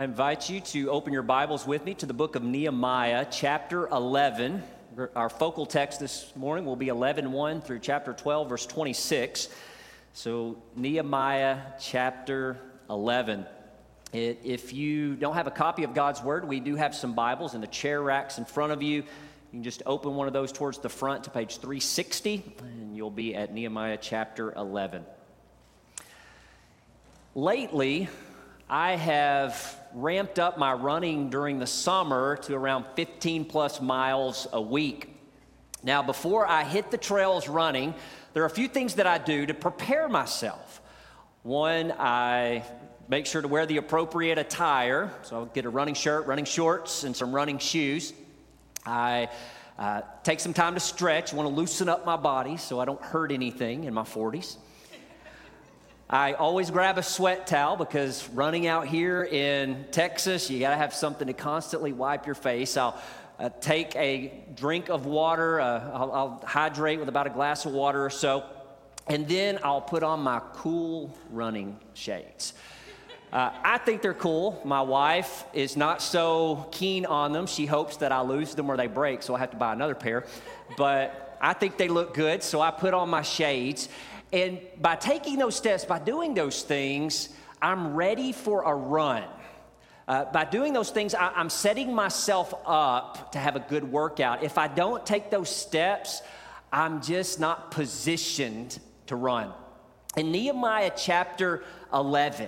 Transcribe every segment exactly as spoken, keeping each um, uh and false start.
I invite you to open your Bibles with me to the book of Nehemiah, chapter eleven. Our focal text this morning will be eleven one through chapter twelve, verse twenty-six. So, Nehemiah, chapter eleven. It, if you don't have a copy of God's Word, we do have some Bibles in the chair racks in front of you. You can just open one of those towards the front to page three sixty, and you'll be at Nehemiah, chapter eleven. Lately, I have ramped up my running during the summer to around fifteen plus miles a week. Now, before I hit the trails running, there are a few things that I do to prepare myself. One, I make sure to wear the appropriate attire. So I'll get a running shirt, running shorts, and some running shoes. I uh, take some time to stretch. I want to loosen up my body so I don't hurt anything in my forties. I always grab a sweat towel because running out here in Texas, you got to have something to constantly wipe your face. I'll uh, take a drink of water. Uh, I'll, I'll hydrate with about a glass of water or so. And then I'll put on my cool running shades. Uh, I think they're cool. My wife is not so keen on them. She hopes that I lose them or they break, so I have to buy another pair. But I think they look good, so I put on my shades. And by taking those steps, by doing those things, I'm ready for a run. Uh, by doing those things, I, I'm setting myself up to have a good workout. If I don't take those steps, I'm just not positioned to run. In Nehemiah chapter eleven,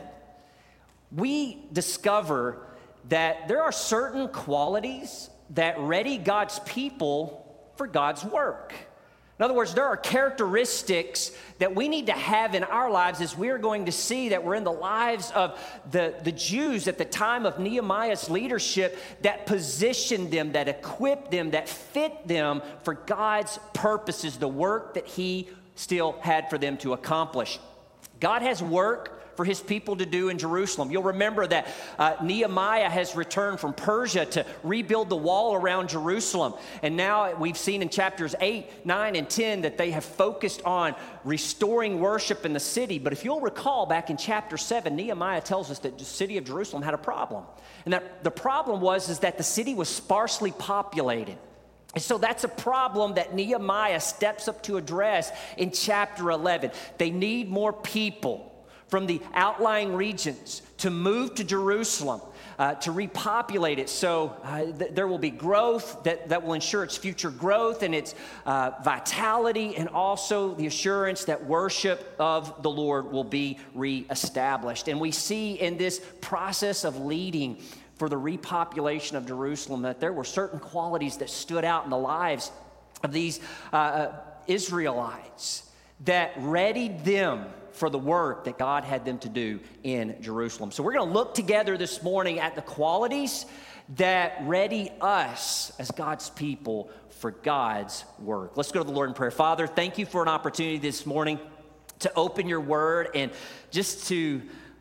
we discover that there are certain qualities that ready God's people for God's work. In other words, there are characteristics that we need to have in our lives as we're going to see that were in the lives of the, the Jews at the time of Nehemiah's leadership that positioned them, that equipped them, that fit them for God's purposes, the work that he still had for them to accomplish. God has work for his people to do in Jerusalem. You'll remember that uh, Nehemiah has returned from Persia to rebuild the wall around Jerusalem. And now we've seen in chapters eight, nine, and ten that they have focused on restoring worship in the city. But if you'll recall, back in chapter seven, Nehemiah tells us that the city of Jerusalem had a problem. And that the problem was is that the city was sparsely populated. And so that's a problem that Nehemiah steps up to address in chapter eleven. They need more people from the outlying regions to move to Jerusalem, uh, to repopulate it. So uh, th- there will be growth that, that will ensure its future growth and its uh, vitality, and also the assurance that worship of the Lord will be reestablished. And we see in this process of leading for the repopulation of Jerusalem that there were certain qualities that stood out in the lives of these uh, Israelites that readied them for the work that God had them to do in Jerusalem. So we're going to look together this morning at the qualities that ready us as God's people for God's work. Let's go to the Lord in prayer. Father, thank you for an opportunity this morning to open your word and just to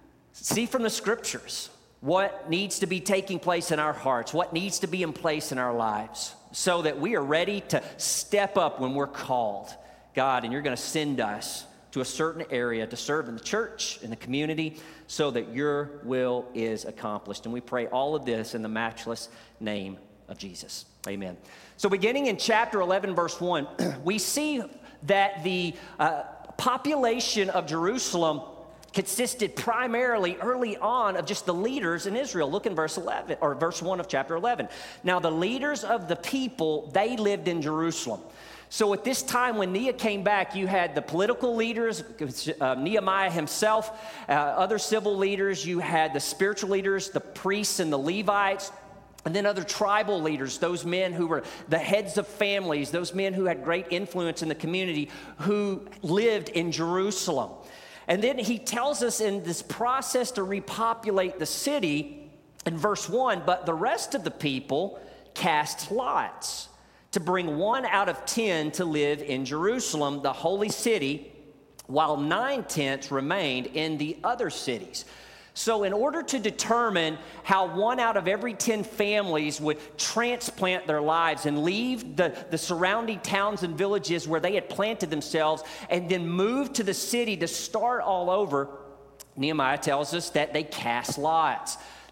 see from the scriptures what needs to be taking place in our hearts, what needs to be in place in our lives, so that we are ready to step up when we're called, God, and you're going to send us to a certain area to serve in the church, in the community, so that your will is accomplished. And we pray all of this in the matchless name of Jesus. Amen. So beginning in chapter eleven, verse one, we see that the uh, population of Jerusalem consisted primarily early on of just the leaders in Israel. Look in verse eleven, or verse one of chapter eleven. Now the leaders of the people, they lived in Jerusalem. So at this time when Nehemiah came back, you had the political leaders, uh, Nehemiah himself, uh, other civil leaders, you had the spiritual leaders, the priests and the Levites, and then other tribal leaders, those men who were the heads of families, those men who had great influence in the community, who lived in Jerusalem. And then he tells us in this process to repopulate the city, in verse one, but the rest of the people cast lots to bring one out of ten to live in Jerusalem, the holy city, while nine tenths remained in the other cities. So in order to determine how one out of every ten families would transplant their lives and leave the, the surrounding towns and villages where they had planted themselves and then move to the city to start all over, Nehemiah tells us that they cast lots.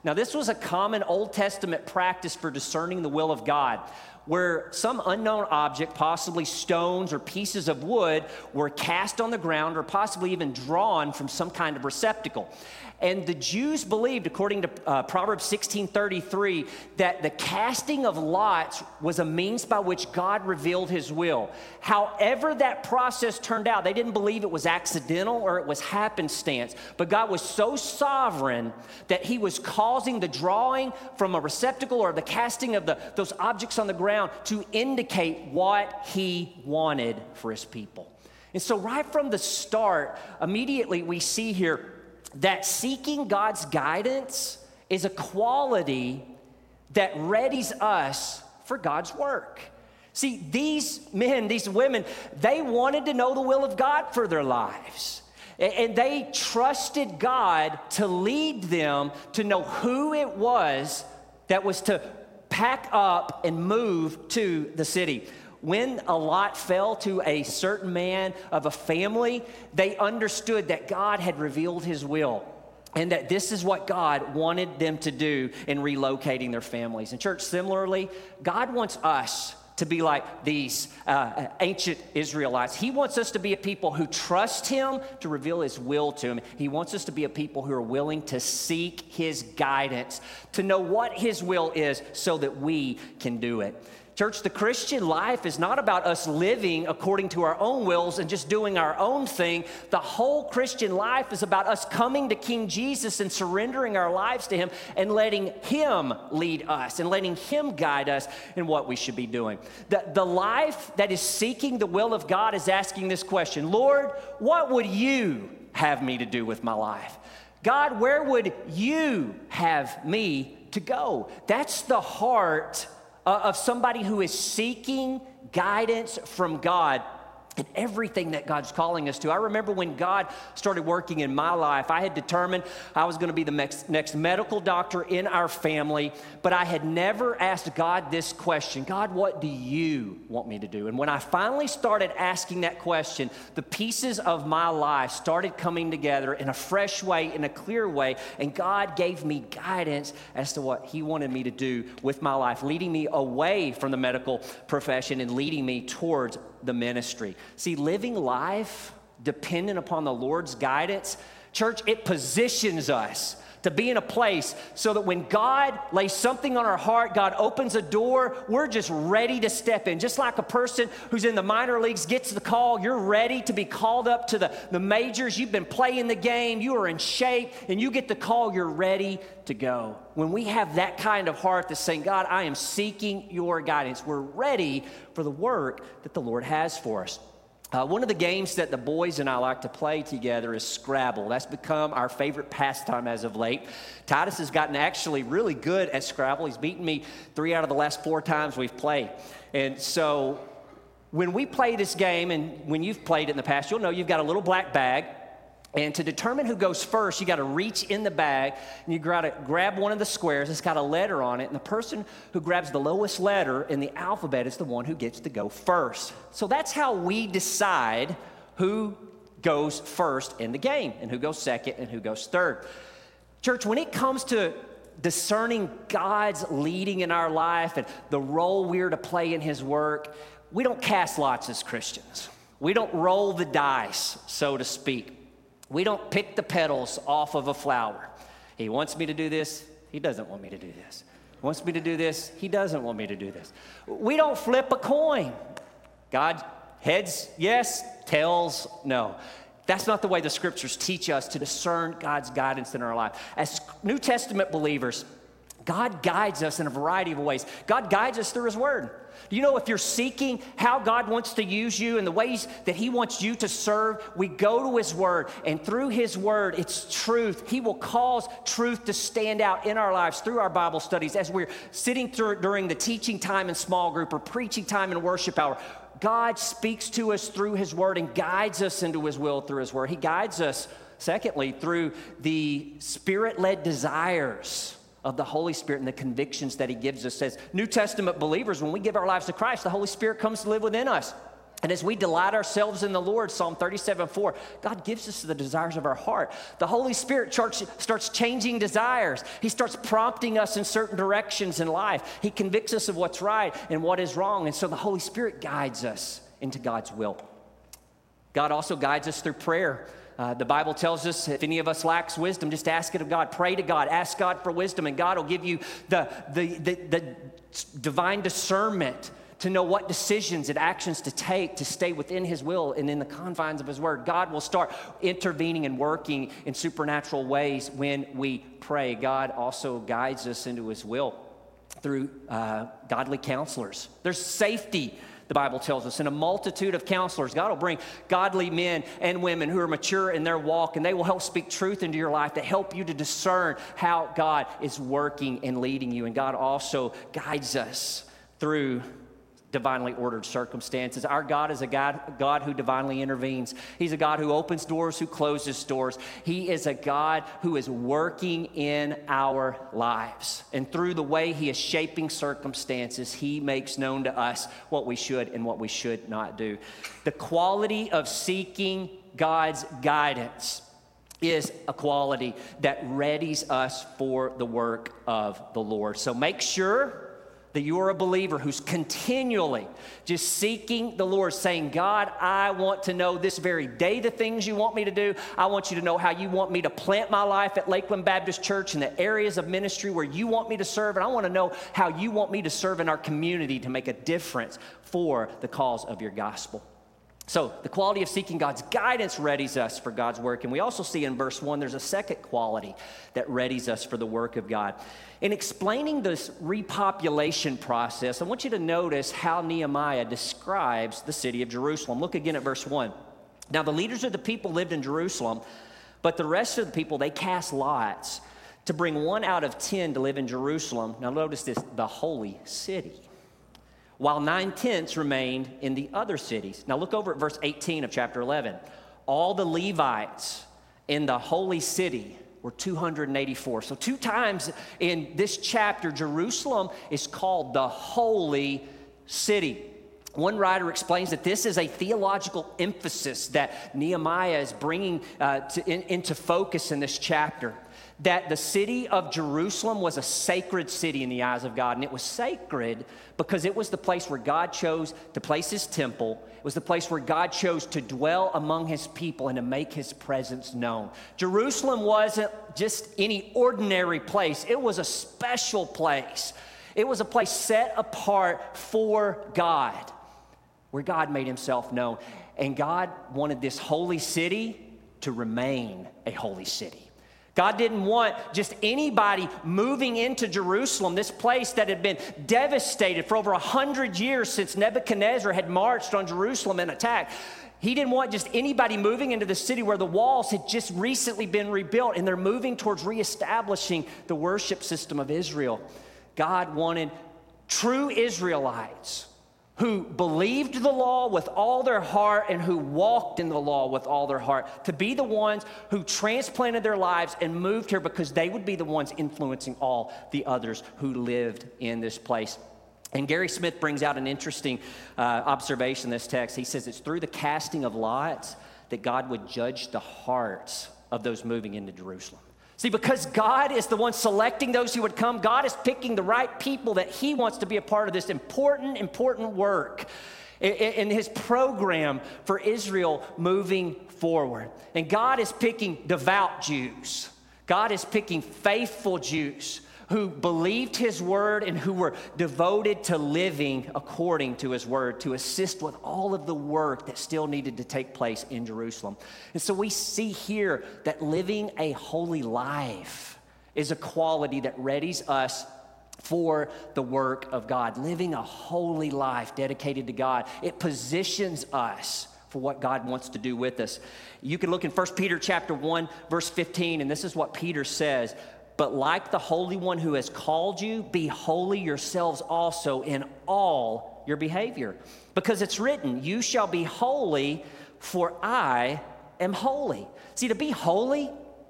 Now, this was a common Old Testament practice for discerning the will of God, where some unknown object, possibly stones or pieces of wood, were cast on the ground or possibly even drawn from some kind of receptacle. And the Jews believed, according to uh, Proverbs sixteen thirty-three, that the casting of lots was a means by which God revealed his will. However that process turned out, they didn't believe it was accidental or it was happenstance. But God was so sovereign that he was causing the drawing from a receptacle or the casting of the, those objects on the ground to indicate what he wanted for his people. And so right from the start, immediately we see here that seeking God's guidance is a quality that readies us for God's work. See, these men, these women, they wanted to know the will of God for their lives. And they trusted God to lead them to know who it was that was to pack up and move to the city. When a lot fell to a certain man of a family, they understood that God had revealed his will and that this is what God wanted them to do in relocating their families. And church, similarly, God wants us to be like these uh, ancient Israelites. He wants us to be a people who trust him to reveal his will to him. He wants us to be a people who are willing to seek his guidance, to know what his will is so that we can do it. Church, the Christian life is not about us living according to our own wills and just doing our own thing. The whole Christian life is about us coming to King Jesus and surrendering our lives to him and letting him lead us and letting him guide us in what we should be doing. The, the life that is seeking the will of God is asking this question: Lord, what would you have me to do with my life? God, where would you have me to go? That's the heart Uh, of somebody who is seeking guidance from God in everything that God's calling us to. I remember when God started working in my life, I had determined I was going to be the next, next medical doctor in our family, but I had never asked God this question: God, what do you want me to do? And when I finally started asking that question, the pieces of my life started coming together in a fresh way, in a clear way, and God gave me guidance as to what he wanted me to do with my life, leading me away from the medical profession and leading me towards the ministry. See, living life dependent upon the Lord's guidance, church, it positions us to be in a place so that when God lays something on our heart, God opens a door, we're just ready to step in. Just like a person who's in the minor leagues gets the call, you're ready to be called up to the, the majors. You've been playing the game, you are in shape, and you get the call, you're ready to go. When we have that kind of heart that's saying, God, I am seeking your guidance, we're ready for the work that the Lord has for us. Uh, one of the games that the boys and I like to play together is Scrabble. That's become our favorite pastime as of late. Titus has gotten actually really good at Scrabble. He's beaten me three out of the last four times we've played. And so when we play this game, and when you've played it in the past, you'll know you've got a little black bag. And to determine who goes first, you got to reach in the bag and you got to grab one of the squares. It's got a letter on it. And the person who grabs the lowest letter in the alphabet is the one who gets to go first. So that's how we decide who goes first in the game and who goes second and who goes third. Church, when it comes to discerning God's leading in our life and the role we're to play in his work, we don't cast lots as Christians. We don't roll the dice, so to speak. We don't pick the petals off of a flower. He wants me to do this. He doesn't want me to do this. He wants me to do this. He doesn't want me to do this. We don't flip a coin. God, heads, yes, tails, no. That's not the way the scriptures teach us to discern God's guidance in our life. As New Testament believers, God guides us in a variety of ways. God guides us through his word. Do you know, if you're seeking how God wants to use you and the ways that he wants you to serve, we go to his word, and through his word, it's truth. He will cause truth to stand out in our lives through our Bible studies as we're sitting through during the teaching time in small group or preaching time in worship hour. God speaks to us through his word and guides us into his will through his word. He guides us, secondly, through the spirit-led desires of the Holy Spirit and the convictions that he gives us. As New Testament believers, when we give our lives to Christ, the Holy Spirit comes to live within us. And as we delight ourselves in the Lord, Psalm thirty-seven four, God gives us the desires of our heart. The Holy Spirit starts changing desires. He starts prompting us in certain directions in life. He convicts us of what's right and what is wrong. And so the Holy Spirit guides us into God's will. God also guides us through prayer. Uh, the Bible tells us if any of us lacks wisdom, just ask it of God. Pray to God. Ask God for wisdom, and God will give you the, the, the, the divine discernment to know what decisions and actions to take to stay within his will and in the confines of his word. God will start intervening and working in supernatural ways when we pray. God also guides us into his will through uh, godly counselors. There's safety, the Bible tells us, in a multitude of counselors. God will bring godly men and women who are mature in their walk, and they will help speak truth into your life to help you to discern how God is working and leading you. And God also guides us through divinely ordered circumstances. Our God is a God, God who divinely intervenes. He's a God who opens doors, who closes doors. He is a God who is working in our lives. And through the way he is shaping circumstances, he makes known to us what we should and what we should not do. The quality of seeking God's guidance is a quality that readies us for the work of the Lord. So make sure that you're a believer who's continually just seeking the Lord, saying, God, I want to know this very day the things you want me to do. I want you to know how you want me to plant my life at Lakeland Baptist Church in the areas of ministry where you want me to serve. And I want to know how you want me to serve in our community to make a difference for the cause of your gospel. So the quality of seeking God's guidance readies us for God's work. And we also see in verse one, there's a second quality that readies us for the work of God. In explaining this repopulation process, I want you to notice how Nehemiah describes the city of Jerusalem. Look again at verse one. Now the leaders of the people lived in Jerusalem, but the rest of the people, they cast lots to bring one out of ten to live in Jerusalem. Now notice this, the holy city, while nine-tenths remained in the other cities. Now look over at verse eighteen of chapter eleven. All the Levites in the holy city were two hundred eighty-four. So two times in this chapter, Jerusalem is called the holy city. One writer explains that this is a theological emphasis that Nehemiah is bringing uh, to, in, into focus in this chapter. That the city of Jerusalem was a sacred city in the eyes of God. And it was sacred because it was the place where God chose to place his temple. It was the place where God chose to dwell among his people and to make his presence known. Jerusalem wasn't just any ordinary place. It was a special place. It was a place set apart for God, where God made himself known. And God wanted this holy city to remain a holy city. God didn't want just anybody moving into Jerusalem, this place that had been devastated for over a hundred years since Nebuchadnezzar had marched on Jerusalem and attacked. He didn't want just anybody moving into the city where the walls had just recently been rebuilt and they're moving towards reestablishing the worship system of Israel. God wanted true Israelites who believed the law with all their heart and who walked in the law with all their heart to be the ones who transplanted their lives and moved here because they would be the ones influencing all the others who lived in this place. And Gary Smith brings out an interesting uh, observation in this text. He says it's through the casting of lots that God would judge the hearts of those moving into Jerusalem. See, because God is the one selecting those who would come, God is picking the right people that he wants to be a part of this important, important work in, in his program for Israel moving forward. And God is picking devout Jews. God is picking faithful Jews who believed his word and who were devoted to living according to his word to assist with all of the work that still needed to take place in Jerusalem. And so we see here that living a holy life is a quality that readies us for the work of God. Living a holy life dedicated to God, it positions us for what God wants to do with us. You can look in First Peter chapter one, verse fifteen, and this is what Peter says. But like the Holy One who has called you, be holy yourselves also in all your behavior. Because it's written, you shall be holy, for I am holy. See, to be holy,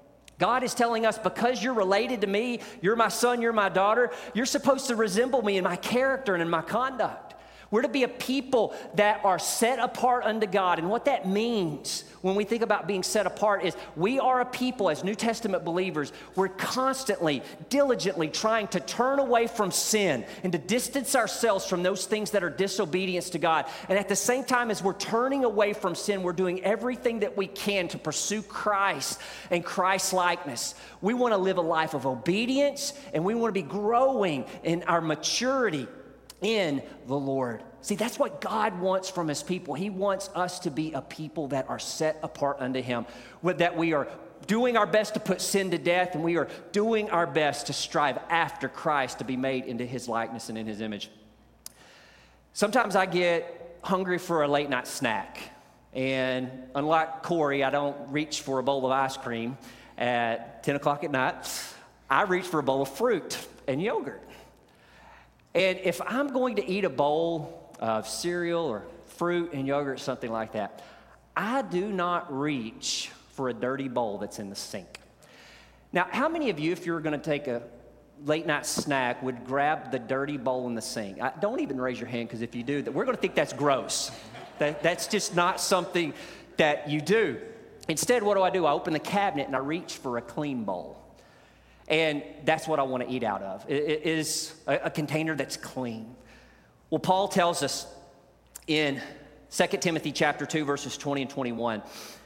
God is telling us because you're related to me, you're my son, you're my daughter, you're supposed to resemble me in my character and in my conduct. We're to be a people that are set apart unto God. And what that means when we think about being set apart is we are a people, as New Testament believers, we're constantly, diligently trying to turn away from sin and to distance ourselves from those things that are disobedience to God. And at the same time as we're turning away from sin, we're doing everything that we can to pursue Christ and Christ-likeness. We want to live a life of obedience, and we want to be growing in our maturity in the Lord. See, that's what God wants from his people. He wants us to be a people that are set apart unto him, that we are doing our best to put sin to death, and we are doing our best to strive after Christ to be made into his likeness and in his image. Sometimes I get hungry for a late night snack, and unlike Corey, I don't reach for a bowl of ice cream at ten o'clock at night. I reach for a bowl of fruit and yogurt. And if I'm going to eat a bowl of cereal or fruit and yogurt, something like that, I do not reach for a dirty bowl that's in the sink. Now, how many of you, if you were going to take a late night snack, would grab the dirty bowl in the sink? I, don't even raise your hand, because if you do, that we're going to think that's gross. That, that's just not something that you do. Instead, what do I do? I open the cabinet and I reach for a clean bowl. And that's what I want to eat out of. It, it is a, a container that's clean. Well, Paul tells us in Second Timothy chapter two, verses twenty and twenty-one,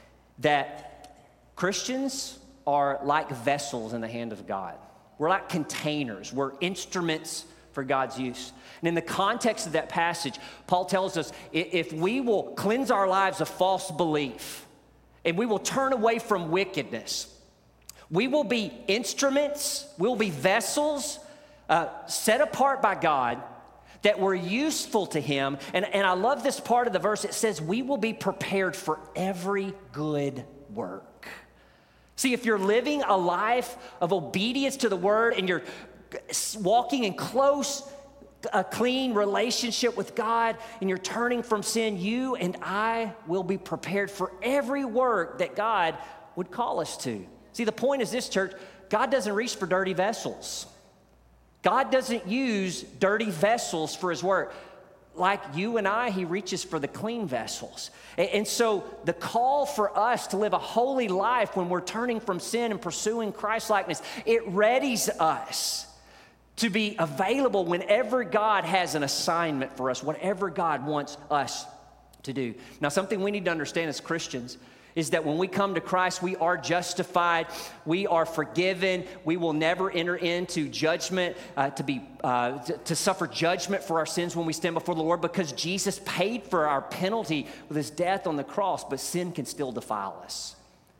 that Christians are like vessels in the hand of God. We're like containers. We're instruments for God's use. And in the context of that passage, Paul tells us if we will cleanse our lives of false belief and we will turn away from wickedness, we will be instruments, we'll be vessels uh, set apart by God that were useful to him. And, and I love this part of the verse. It says, we will be prepared for every good work. See, if you're living a life of obedience to the word and you're walking in close, a clean relationship with God and you're turning from sin, you and I will be prepared for every work that God would call us to. See, the point is this, church, God doesn't reach for dirty vessels. God doesn't use dirty vessels for his work. Like you and I, he reaches for the clean vessels. And, and so the call for us to live a holy life when we're turning from sin and pursuing Christ-likeness, it readies us to be available whenever God has an assignment for us, whatever God wants us to do. Now, something we need to understand as Christians is that when we come to Christ, we are justified, we are forgiven, we will never enter into judgment, uh, to be uh, to, to suffer judgment for our sins when we stand before the Lord, because Jesus paid for our penalty with his death on the cross. But sin can still defile us.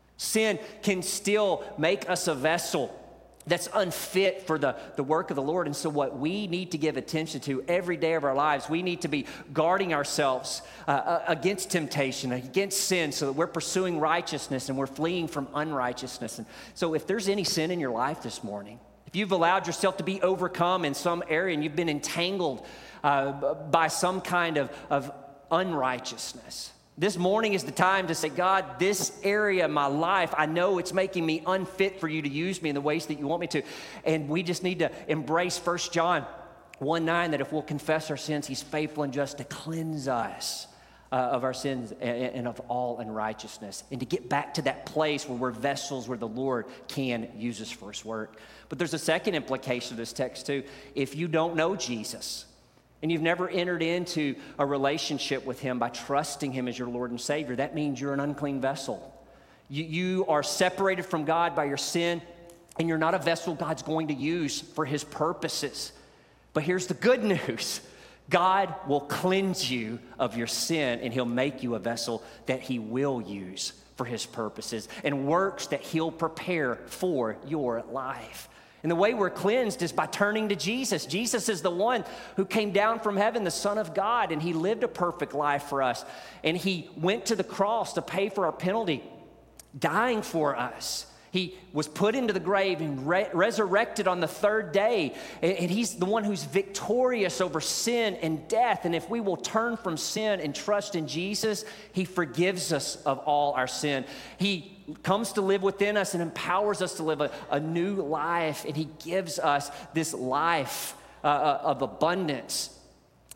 Sin can still make us a vessel that's unfit for the, the work of the Lord. And so what we need to give attention to every day of our lives, we need to be guarding ourselves uh, against temptation, against sin, so that we're pursuing righteousness and we're fleeing from unrighteousness. And so if there's any sin in your life this morning, if you've allowed yourself to be overcome in some area and you've been entangled uh, by some kind of, of unrighteousness, this morning is the time to say, God, this area of my life, I know it's making me unfit for you to use me in the ways that you want me to. And we just need to embrace First John one nine, that if we'll confess our sins, he's faithful and just to cleanse us uh, of our sins and, and of all unrighteousness, and to get back to that place where we're vessels where the Lord can use us for his work. But there's a second implication of this text too. If you don't know Jesus, and you've never entered into a relationship with him by trusting him as your Lord and Savior, that means you're an unclean vessel. You, you are separated from God by your sin, and you're not a vessel God's going to use for his purposes. But here's the good news. God will cleanse you of your sin, and he'll make you a vessel that he will use for his purposes and works that he'll prepare for your life. And the way we're cleansed is by turning to Jesus. Jesus is the one who came down from heaven, the Son of God, and he lived a perfect life for us. And he went to the cross to pay for our penalty, dying for us. He was put into the grave and re- resurrected on the third day. And, and he's the one who's victorious over sin and death. And if we will turn from sin and trust in Jesus, he forgives us of all our sin. He comes to live within us and empowers us to live a, a new life. And he gives us this life uh, of abundance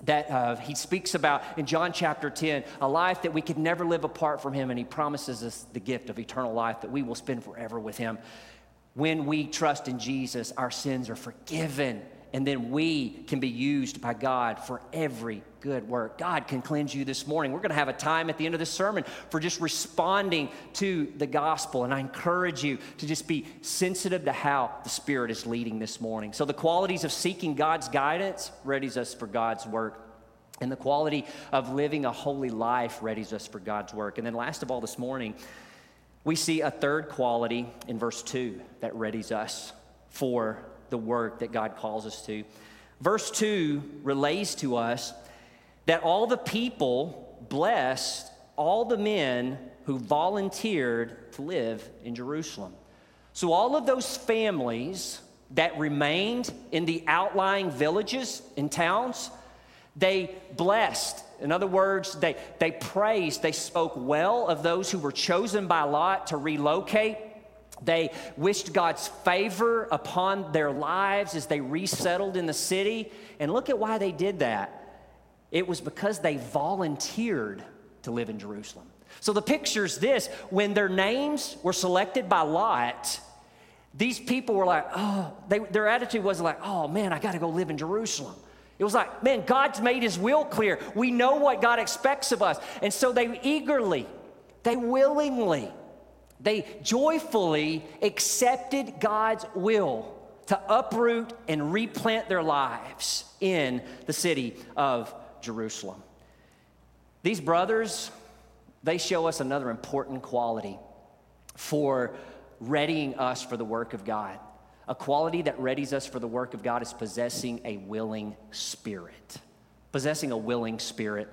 that uh, he speaks about in John chapter ten, a life that we could never live apart from him, and he promises us the gift of eternal life that we will spend forever with him. When we trust in Jesus, our sins are forgiven, and then we can be used by God for every good work. God can cleanse you this morning. We're going to have a time at the end of this sermon for just responding to the gospel, and I encourage you to just be sensitive to how the Spirit is leading this morning. So the qualities of seeking God's guidance readies us for God's work, and the quality of living a holy life readies us for God's work. And then last of all this morning, we see a third quality in verse two that readies us for the work that God calls us to. Verse two relays to us that all the people blessed all the men who volunteered to live in Jerusalem. So all of those families that remained in the outlying villages and towns, they blessed. In other words, they, they praised, they spoke well of those who were chosen by Lot to relocate. They wished God's favor upon their lives as they resettled in the city. And look at why they did that. It was because they volunteered to live in Jerusalem. So the picture's this: when their names were selected by Lot, these people were like, oh, they, their attitude wasn't like, oh man, I got to go live in Jerusalem. It was like, man, God's made his will clear. We know what God expects of us. And so they eagerly, they willingly, they joyfully accepted God's will to uproot and replant their lives in the city of Jerusalem. These brothers, they show us another important quality for readying us for the work of God. A quality that readies us for the work of God is possessing a willing spirit. Possessing a willing spirit.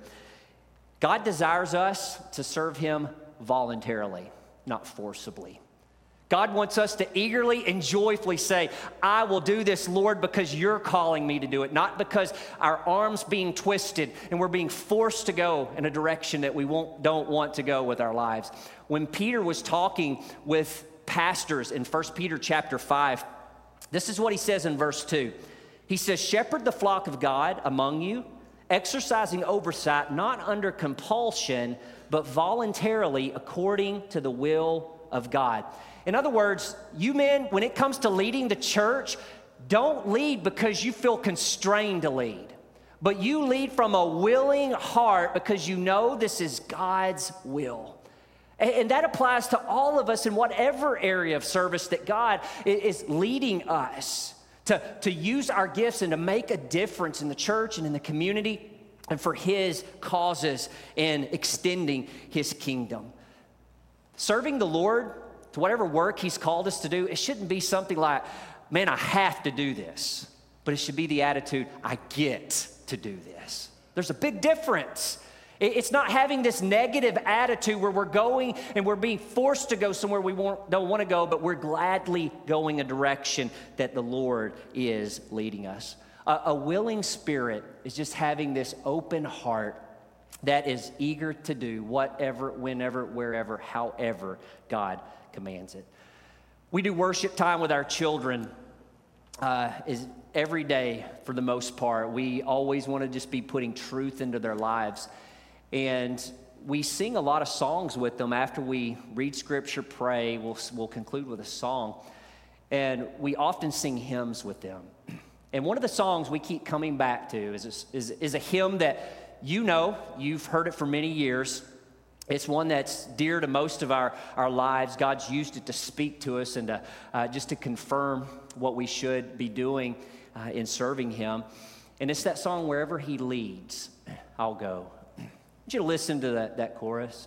God desires us to serve him voluntarily, not forcibly. God wants us to eagerly and joyfully say, I will do this, Lord, because you're calling me to do it, not because our arms being twisted and we're being forced to go in a direction that we won't, don't want to go with our lives. When Peter was talking with pastors in First Peter chapter five, this is what he says in verse two. He says, shepherd the flock of God among you, exercising oversight, not under compulsion, but voluntarily according to the will of God. In other words, you men, when it comes to leading the church, don't lead because you feel constrained to lead, but you lead from a willing heart because you know this is God's will. And that applies to all of us in whatever area of service that God is leading us to, to use our gifts and to make a difference in the church and in the community and for his causes and extending his kingdom. Serving the Lord to whatever work he's called us to do, it shouldn't be something like, man, I have to do this. But it should be the attitude, I get to do this. There's a big difference. It's not having this negative attitude where we're going and we're being forced to go somewhere we don't want to go, but we're gladly going a direction that the Lord is leading us. A, a willing spirit is just having this open heart that is eager to do whatever, whenever, wherever, however God commands it. We do worship time with our children uh, is every day for the most part. We always want to just be putting truth into their lives. And we sing a lot of songs with them. After we read scripture, pray, we'll, we'll conclude with a song. And we often sing hymns with them. And one of the songs we keep coming back to is a, is, is a hymn that you know, you've heard it for many years. It's one that's dear to most of our, our lives. God's used it to speak to us and to, uh, just to confirm what we should be doing uh, in serving him. And it's that song, Wherever He Leads, I'll Go. I want you to listen to that, that chorus.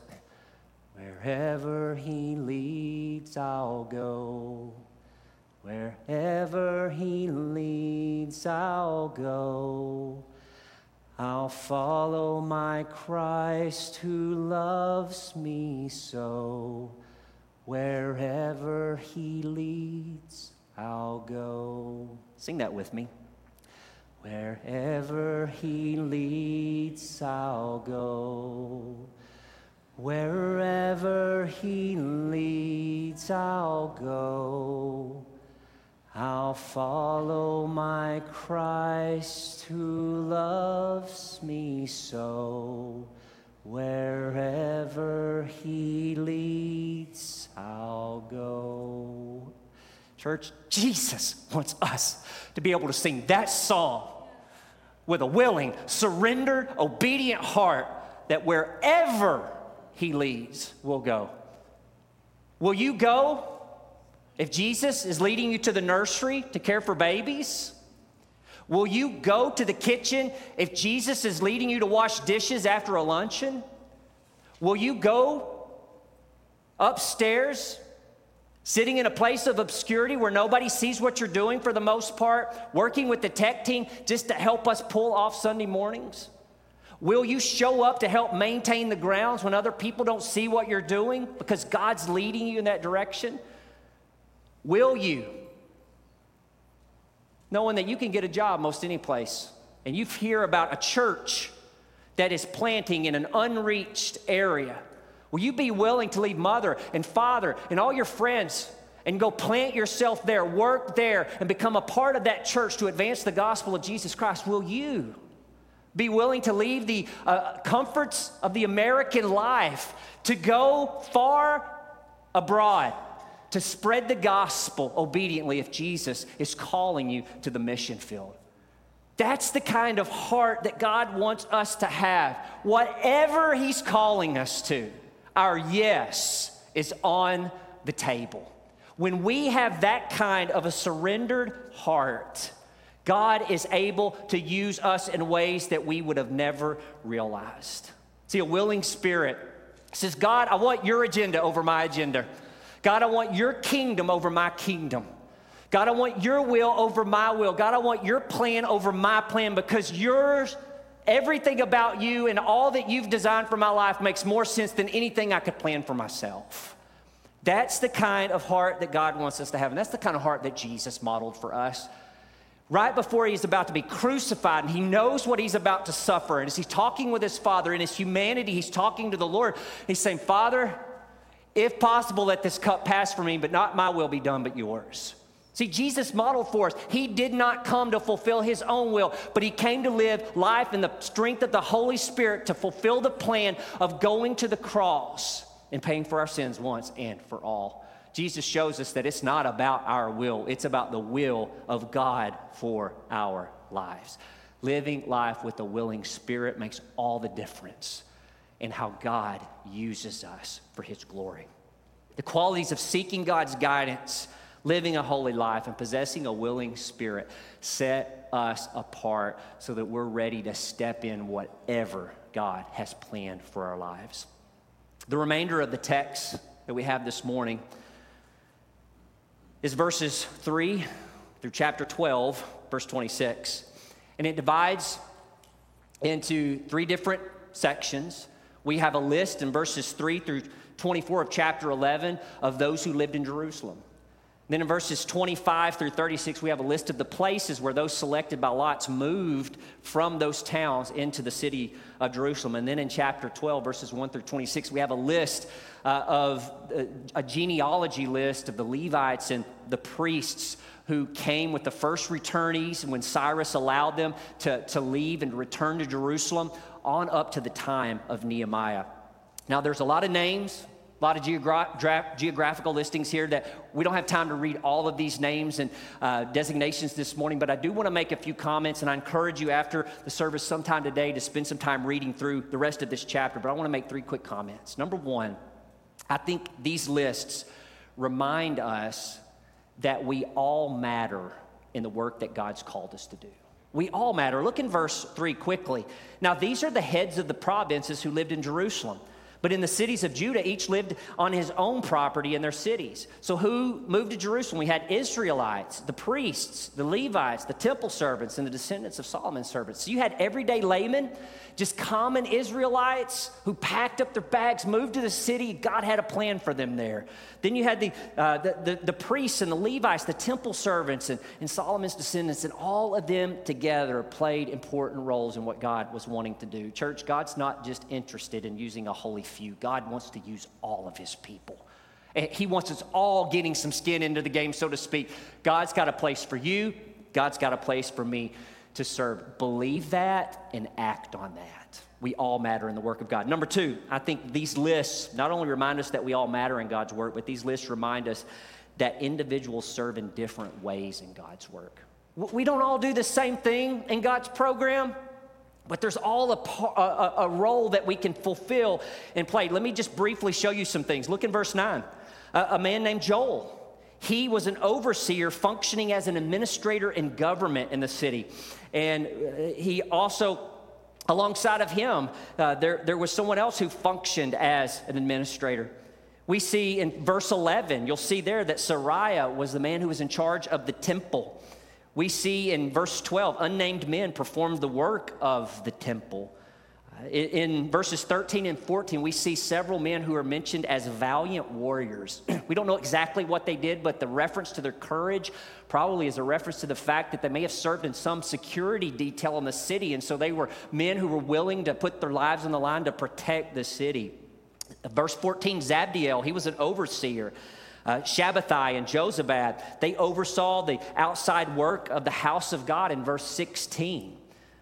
Wherever he leads, I'll go. Wherever he leads, I'll go. I'll follow my Christ who loves me so. Wherever he leads, I'll go. Sing that with me. Wherever he leads, I'll go. Wherever he leads, I'll go. I'll follow my Christ who loves me so. Wherever he leads, I'll go. Church, Jesus wants us to be able to sing that song with a willing, surrendered, obedient heart that wherever he leads, we'll go. Will you go if Jesus is leading you to the nursery to care for babies? Will you go to the kitchen if Jesus is leading you to wash dishes after a luncheon? Will you go upstairs, sitting in a place of obscurity where nobody sees what you're doing for the most part, working with the tech team just to help us pull off Sunday mornings? Will you show up to help maintain the grounds when other people don't see what you're doing because God's leading you in that direction? Will you? Knowing that you can get a job most any place, and you hear about a church that is planting in an unreached area, will you be willing to leave mother and father and all your friends and go plant yourself there, work there, and become a part of that church to advance the gospel of Jesus Christ? Will you be willing to leave the uh, comforts of the American life to go far abroad to spread the gospel obediently if Jesus is calling you to the mission field? That's the kind of heart that God wants us to have. Whatever he's calling us to, our yes is on the table. When we have that kind of a surrendered heart, God is able to use us in ways that we would have never realized. See, a willing spirit says, God, I want your agenda over my agenda. God, I want your kingdom over my kingdom. God, I want your will over my will. God, I want your plan over my plan, because yours, everything about you and all that you've designed for my life makes more sense than anything I could plan for myself. That's the kind of heart that God wants us to have, and that's the kind of heart that Jesus modeled for us. Right before he's about to be crucified, and he knows what he's about to suffer, and as he's talking with his Father in his humanity, he's talking to the Lord. He's saying, Father, if possible, let this cup pass from me, but not my will be done, but yours. See, Jesus modeled for us. He did not come to fulfill his own will, but he came to live life in the strength of the Holy Spirit to fulfill the plan of going to the cross and paying for our sins once and for all. Jesus shows us that it's not about our will. It's about the will of God for our lives. Living life with a willing spirit makes all the difference in how God uses us for his glory. The qualities of seeking God's guidance, living a holy life, and possessing a willing spirit set us apart so that we're ready to step in whatever God has planned for our lives. The remainder of the text that we have this morning is verses three through chapter twelve, verse twenty-six. And it divides into three different sections. We have a list in verses three through twenty-four of chapter eleven of those who lived in Jerusalem. Then in verses twenty-five through thirty-six, we have a list of the places where those selected by lots moved from those towns into the city of Jerusalem. And then in chapter twelve, verses one through twenty-six, we have a list uh, of uh, a genealogy list of the Levites and the priests who came with the first returnees when Cyrus allowed them to, to leave and return to Jerusalem on up to the time of Nehemiah. Now, there's a lot of names, a lot of geogra- dra- geographical listings here that we don't have time to read all of these names and uh, designations this morning, but I do want to make a few comments, and I encourage you after the service sometime today to spend some time reading through the rest of this chapter, but I want to make three quick comments. Number one, I think these lists remind us that we all matter in the work that God's called us to do. We all matter. Look in verse three quickly. Now, these are the heads of the provinces who lived in Jerusalem. But in the cities of Judah, each lived on his own property in their cities. So who moved to Jerusalem? We had Israelites, the priests, the Levites, the temple servants, and the descendants of Solomon's servants. So you had everyday laymen, just common Israelites who packed up their bags, moved to the city. God had a plan for them there. Then you had the, uh, the, the, the priests and the Levites, the temple servants, and, and Solomon's descendants, and all of them together played important roles in what God was wanting to do. Church, God's not just interested in using a holy few. God wants to use all of his people. He wants us all getting some skin into the game, so to speak. God's got a place for you. God's got a place for me to serve. Believe that and act on that. We all matter in the work of God. Number two, I think these lists not only remind us that we all matter in God's work, but these lists remind us that individuals serve in different ways in God's work. We don't all do the same thing in God's program, but there's all a, a, a role that we can fulfill and play. Let me just briefly show you some things. Look in verse nine. A, a man named Joel. He was an overseer functioning as an administrator in government in the city. And he also, alongside of him, uh, there, there was someone else who functioned as an administrator. We see in verse eleven, you'll see there that Sariah was the man who was in charge of the temple. We see in verse twelve, unnamed men performed the work of the temple. In, in verses thirteen and fourteen, we see several men who are mentioned as valiant warriors. We don't know exactly what they did, but the reference to their courage probably is a reference to the fact that they may have served in some security detail in the city, and so they were men who were willing to put their lives on the line to protect the city. Verse fourteen, Zabdiel, he was an overseer. Uh, Shabbathai and Josabad, they oversaw the outside work of the house of God in verse sixteen.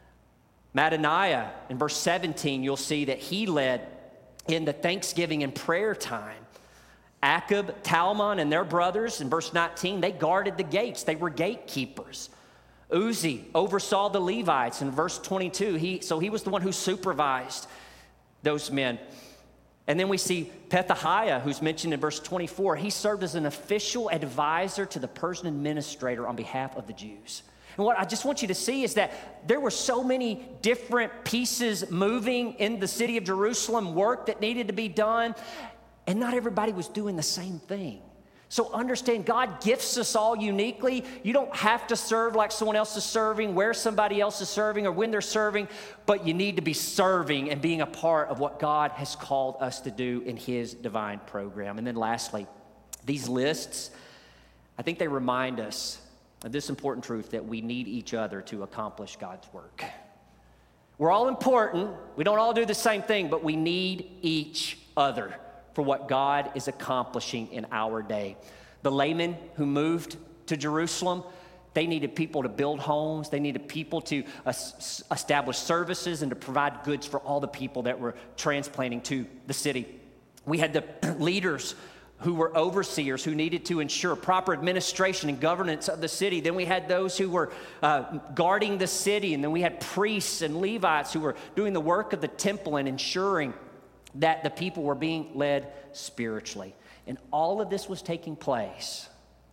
Mattaniah, in verse seventeen, you'll see that he led in the thanksgiving and prayer time. Akub, Talmon, and their brothers, in verse nineteen, they guarded the gates. They were gatekeepers. Uzi oversaw the Levites in verse twenty-two. He, so he was the one who supervised those men. And then we see Pethahiah, who's mentioned in verse twenty-four. He served as an official advisor to the Persian administrator on behalf of the Jews. And what I just want you to see is that there were so many different pieces moving in the city of Jerusalem, work that needed to be done, and not everybody was doing the same thing. So understand, God gifts us all uniquely. You don't have to serve like someone else is serving, where somebody else is serving, or when they're serving, but you need to be serving and being a part of what God has called us to do in His divine program. And then lastly, these lists, I think they remind us of this important truth that we need each other to accomplish God's work. We're all important. We don't all do the same thing, but we need each other for what God is accomplishing in our day. The laymen who moved to Jerusalem, they needed people to build homes. They needed people to uh, establish services and to provide goods for all the people that were transplanting to the city. We had the leaders who were overseers who needed to ensure proper administration and governance of the city. Then we had those who were uh, guarding the city. And then we had priests and Levites who were doing the work of the temple and ensuring that the people were being led spiritually. And all of this was taking place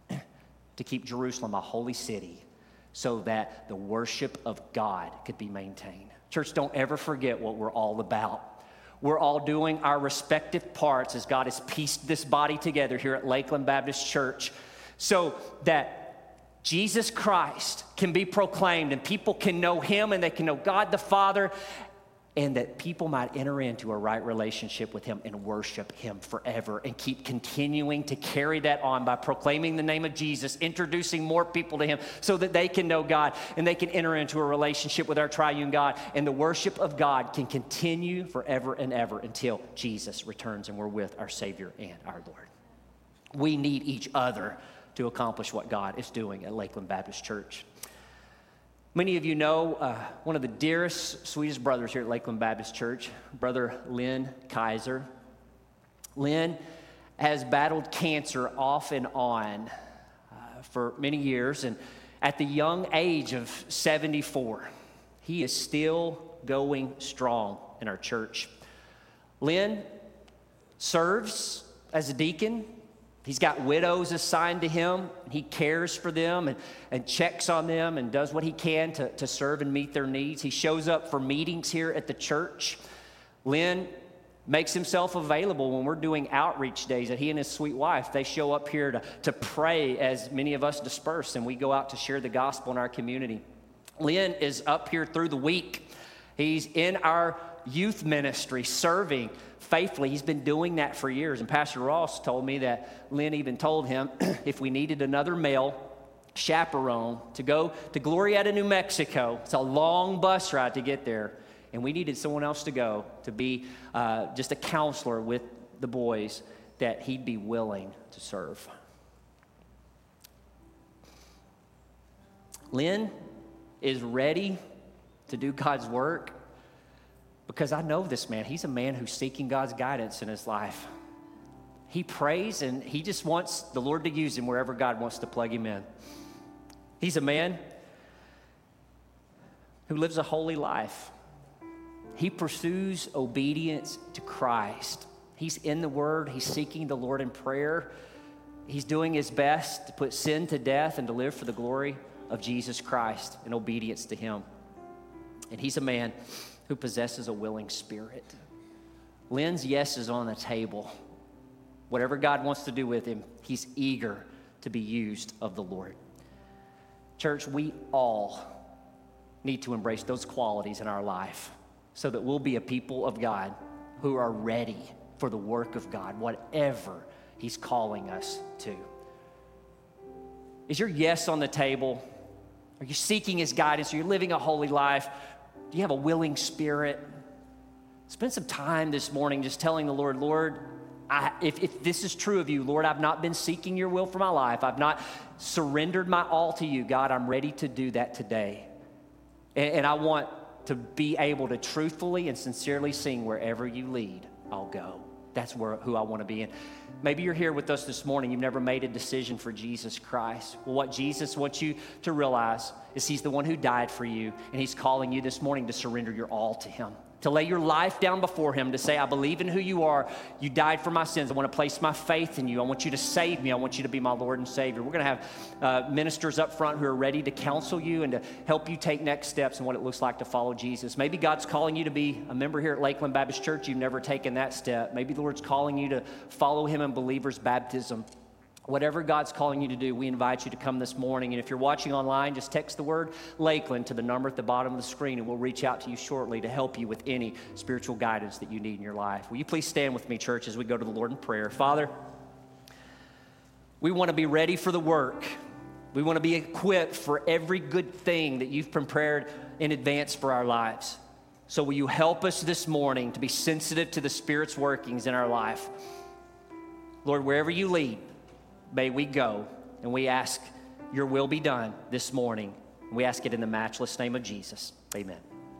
to keep Jerusalem a holy city so that the worship of God could be maintained. Church, don't ever forget what we're all about. We're all doing our respective parts as God has pieced this body together here at Lakeland Baptist Church so that Jesus Christ can be proclaimed and people can know Him and they can know God the Father, and that people might enter into a right relationship with Him and worship Him forever and keep continuing to carry that on by proclaiming the name of Jesus, introducing more people to Him so that they can know God and they can enter into a relationship with our triune God. And the worship of God can continue forever and ever until Jesus returns and we're with our Savior and our Lord. We need each other to accomplish what God is doing at Lakeland Baptist Church. Many of you know uh, one of the dearest, sweetest brothers here at Lakeland Baptist Church, Brother Lynn Kaiser. Lynn has battled cancer off and on uh, for many years, and at the young age of seventy-four, he is still going strong in our church. Lynn serves as a deacon. He's got widows assigned to him, and he cares for them and, and checks on them and does what he can to, to serve and meet their needs. He shows up for meetings here at the church. Lynn makes himself available when we're doing outreach days that he and his sweet wife, they show up here to, to pray as many of us disperse and we go out to share the gospel in our community. Lynn is up here through the week. He's in our youth ministry serving faithfully. He's been doing that for years. And Pastor Ross told me that Lynn even told him if we needed another male chaperone to go to Glorieta, New Mexico, it's a long bus ride to get there, and we needed someone else to go to be uh, just a counselor with the boys, that he'd be willing to serve. Lynn is ready to do God's work because I know this man. He's a man who's seeking God's guidance in his life. He prays and he just wants the Lord to use him wherever God wants to plug him in. He's a man who lives a holy life. He pursues obedience to Christ. He's in the Word. He's seeking the Lord in prayer. He's doing his best to put sin to death and to live for the glory of Jesus Christ in obedience to him. And he's a man who possesses a willing spirit. Lynn's yes is on the table. Whatever God wants to do with him, he's eager to be used of the Lord. Church, we all need to embrace those qualities in our life so that we'll be a people of God who are ready for the work of God, whatever he's calling us to. Is your yes on the table? Are you seeking his guidance? Are you living a holy life? Do you have a willing spirit? Spend some time this morning just telling the Lord, Lord, I, if, if this is true of you, Lord, I've not been seeking your will for my life. I've not surrendered my all to you. God, I'm ready to do that today. And, and I want to be able to truthfully and sincerely sing wherever you lead, I'll go. That's where, who I want to be in. Maybe you're here with us this morning. You've never made a decision for Jesus Christ. Well, what Jesus wants you to realize is he's the one who died for you, and he's calling you this morning to surrender your all to him, to lay your life down before him, to say, I believe in who you are. You died for my sins. I want to place my faith in you. I want you to save me. I want you to be my Lord and Savior. We're going to have uh, ministers up front who are ready to counsel you and to help you take next steps in what it looks like to follow Jesus. Maybe God's calling you to be a member here at Lakeland Baptist Church. You've never taken that step. Maybe the Lord's calling you to follow him in believer's baptism. Whatever God's calling you to do, we invite you to come this morning. And if you're watching online, just text the word Lakeland to the number at the bottom of the screen, and we'll reach out to you shortly to help you with any spiritual guidance that you need in your life. Will you please stand with me, church, as we go to the Lord in prayer? Father, we want to be ready for the work. We want to be equipped for every good thing that you've prepared in advance for our lives. So will you help us this morning to be sensitive to the Spirit's workings in our life? Lord, wherever you lead, may we go, and we ask your will be done this morning. We ask it in the matchless name of Jesus. Amen.